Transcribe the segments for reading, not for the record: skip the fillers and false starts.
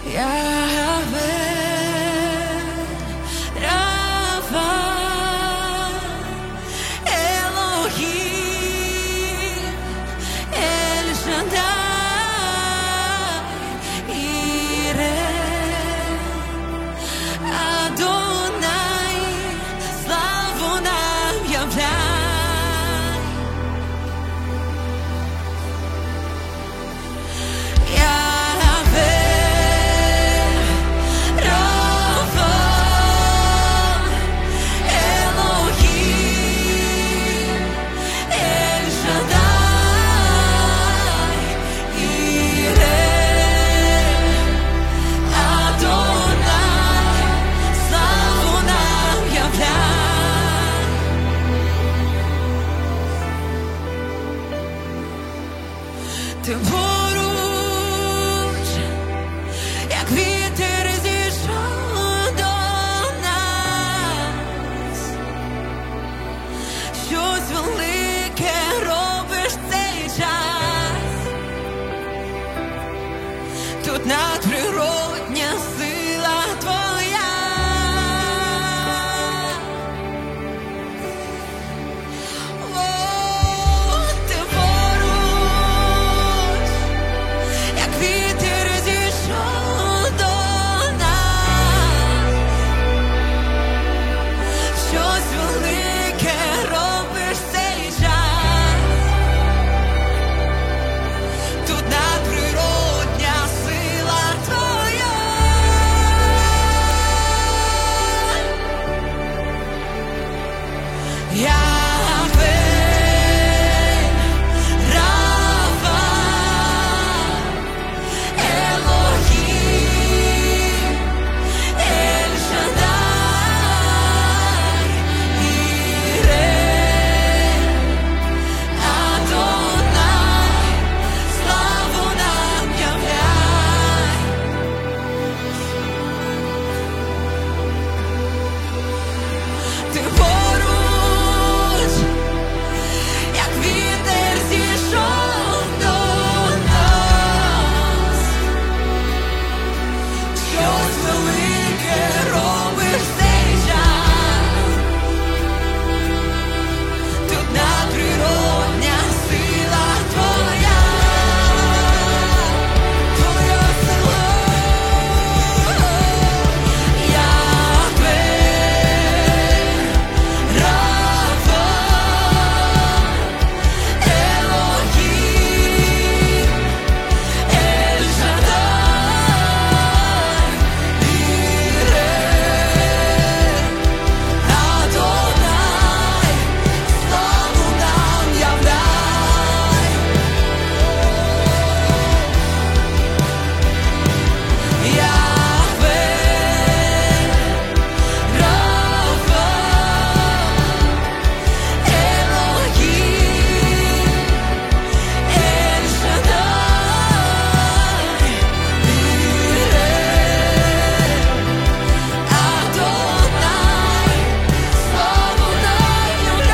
Яхве, Рафа, Елохим, Ель-Шадай, Іре, Адонай, славу нам являй. Яхве, Рафа, Елохим, Ель-Шадай, Іре, Адонай, славу нам являй. Ти поруч, як вітер зійшов до нас, щось велике робиш в цей час. Тут надприродня сила твоя. О, ти поруч, як вітер зійшов до нас, щось велике робиш в цей час. Тут надприродня сила твоя. Яхве, Рафа, Елохим, Ель-Шадай, Іре, Адонай, славу нам являй. Ти поруч, як вітер зійшов до нас, щось велике робиш в цей час. Тут надприродня сила твоя, твоя сила. Яхве, Рафа, Елохим, Ель-Шадай, Іре, Адонай, славу нам являй. Яхве, Рафа, Елохим, Ель-Шадай, Іре, Адонай, славу нам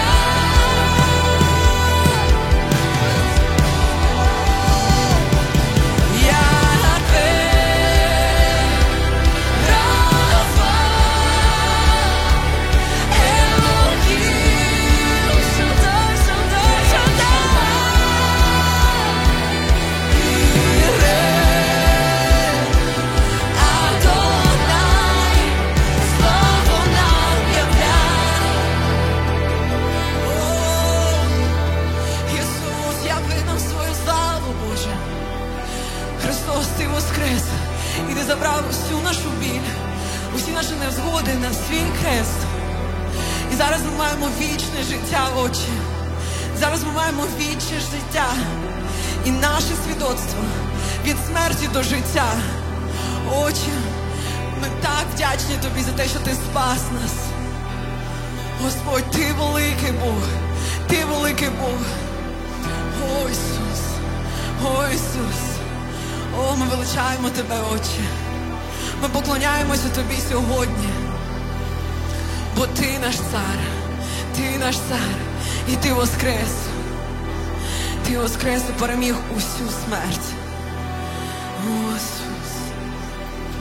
являй. Яхве, Рафа, Елохим, Шадай, Шадай, Шадай, Іре, Адонай, славу нам являй. О, Ісус, яви нам свою славу, Боже. Христос, Ти воскрес, і Ти забрав усю нашу біль, усі наші невзгоди на свій хрест. І зараз ми маємо вічне життя, Отче. Зараз ми маємо вічне життя. І наше свідоцтво від смерті до життя. Отче, ми так вдячні Тобі за те, що Ти спас нас. Господь, Ти великий Бог. Ти великий Бог. О, Ісус. О, Ісус. О, ми величаємо Тебе, Отче. Ми поклоняємося Тобі сьогодні. Бо Ти наш цар. Ти наш цар. І Ти воскрес. Ти воскрес і переміг усю смерть. О, Ісус.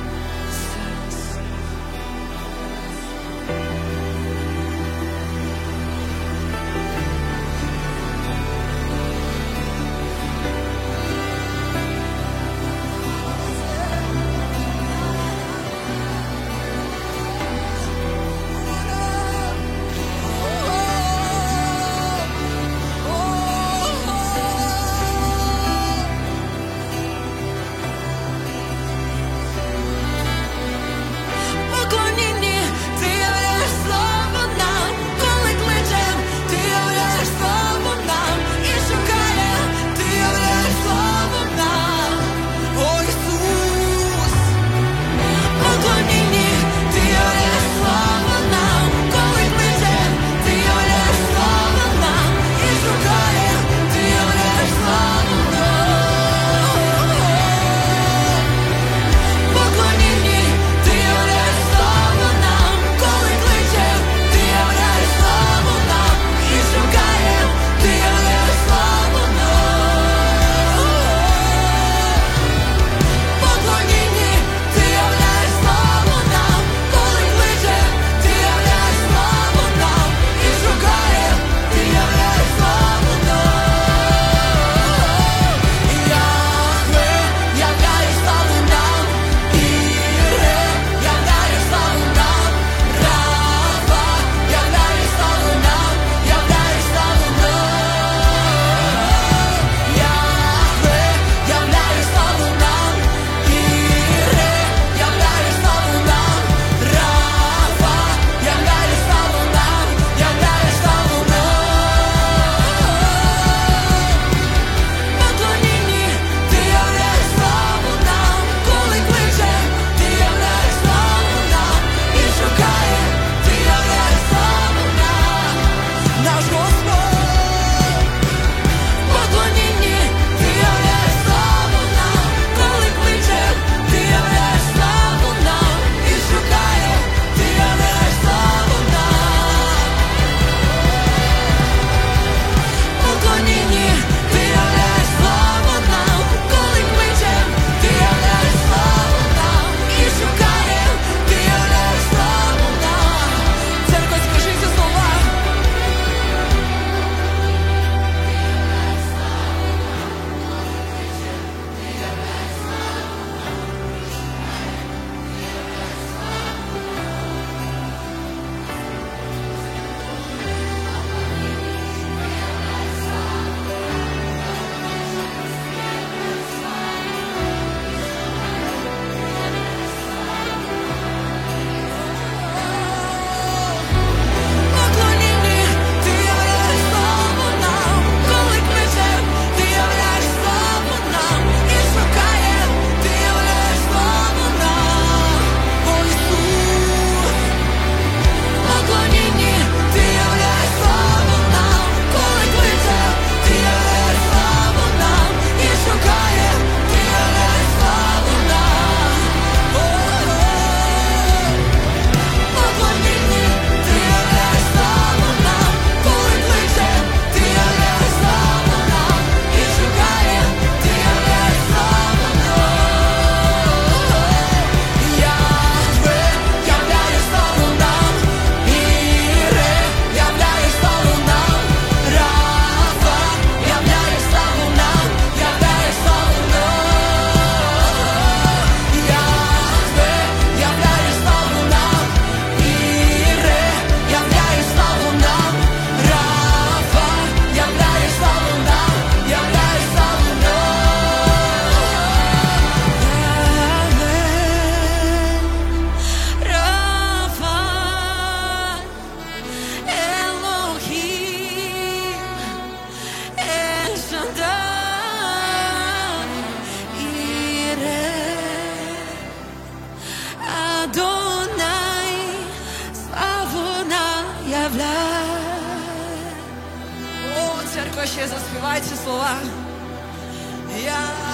ще заспівай ці слова. Я